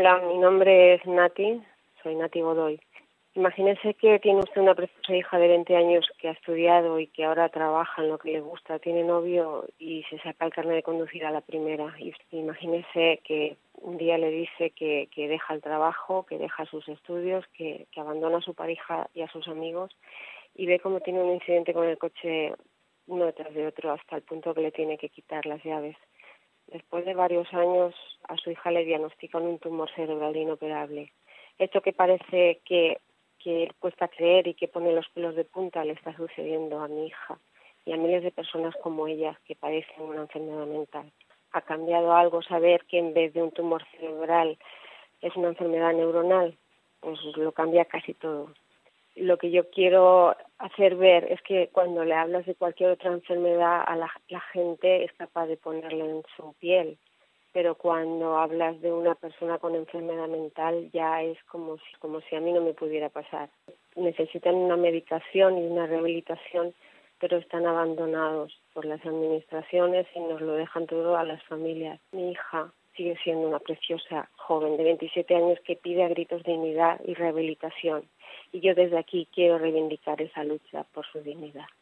Hola, mi nombre es Nati, soy Nati Godoy. Imagínese que tiene usted una preciosa hija de 20 años que ha estudiado y que ahora trabaja en lo que le gusta, tiene novio y se saca el carnet de conducir a la primera. Y imagínese que un día le dice que deja el trabajo, que deja sus estudios, que abandona a su pareja y a sus amigos y ve cómo tiene un incidente con el coche uno detrás de otro hasta el punto que le tiene que quitar las llaves. Después de varios años, a su hija le diagnostican un tumor cerebral inoperable. Esto que parece que cuesta creer y que pone los pelos de punta le está sucediendo a mi hija y a miles de personas como ella que padecen una enfermedad mental. Ha cambiado algo saber que en vez de un tumor cerebral es una enfermedad neuronal, pues lo cambia casi todo. Lo que yo quiero hacer ver es que cuando le hablas de cualquier otra enfermedad a la gente es capaz de ponerlo en su piel, pero cuando hablas de una persona con enfermedad mental ya es como si a mí no me pudiera pasar. Necesitan una medicación y una rehabilitación, pero están abandonados por las administraciones y nos lo dejan todo a las familias. Mi hija sigue siendo una preciosa joven de 27 años que pide a gritos dignidad y rehabilitación. Y yo desde aquí quiero reivindicar esa lucha por su dignidad.